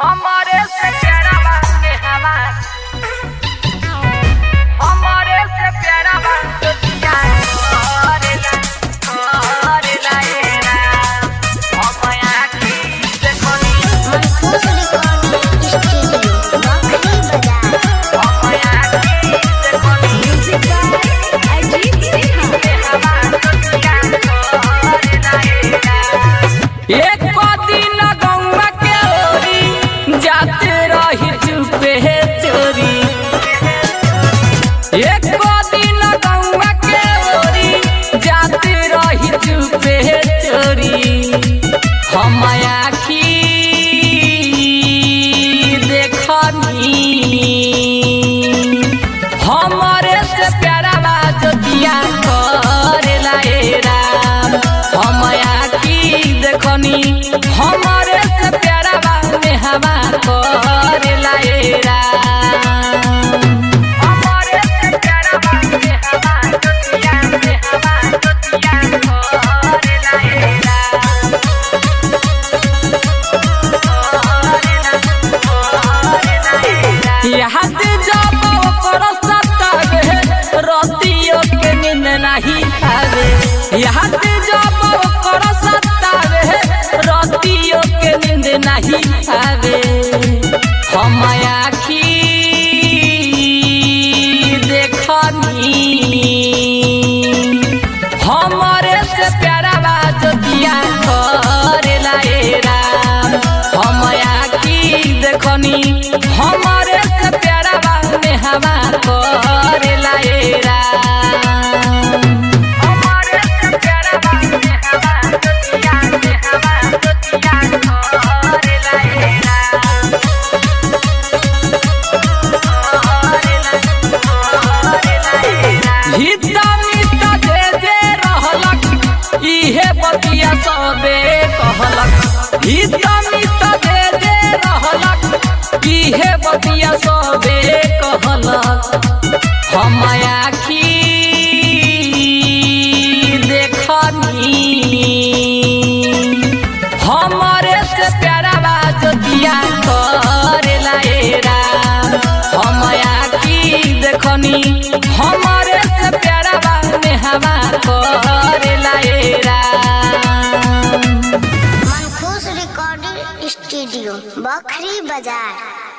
हमारे से प्यारा बाटे हमार, हमारे से प्यारा बाटे प्यार करेला एरा हम आखी देखनी मनखुश रिकॉर्डिंग स्टूडियो बखरी बाजार। हम आखी देखनी म्यूजिक बाय अजीत सिन्हा। हमार प्यार करेला एरा एक दिन गौवा के ओरी जाते रही चुपे चोरी, एक दिन गौवा के ओरी जाते रही चुपे चोरी, हम आखी देखनी हमारे से प्यारा बाजतिया करेला एरा हम आखी देखनी हमारे से प्यारा बाने हवा करेला एरा हमारे से प्यारा बाने हवा करेला एरा याद जब ओकर सतावे रतियो के नींद नहीं आवे, याद जब ओकर सतावे रतियो के नींद नहीं आवे, हम आखी देखनी हमारे से प्यारा बाजतिया करेला एरा हम आखी देखनी हमारे से प्यारा बाने हवा करेला एरा हमारे से प्यारा बाने हवा करेला एरा हिता मिता जे जे रहलक इहे बतिया सबे कहलक, हिता मिता जे जे रहलक इहे बतिया सबे कहलक, हम आखी देखनी हमारे से प्यारा बाजतिया करेला एरा हम आखी देखनी हमारे से प्यारा बाने हवा करेला एरा मनखुश रिकॉर्डिंग स्टूडियो बखरी बाजार।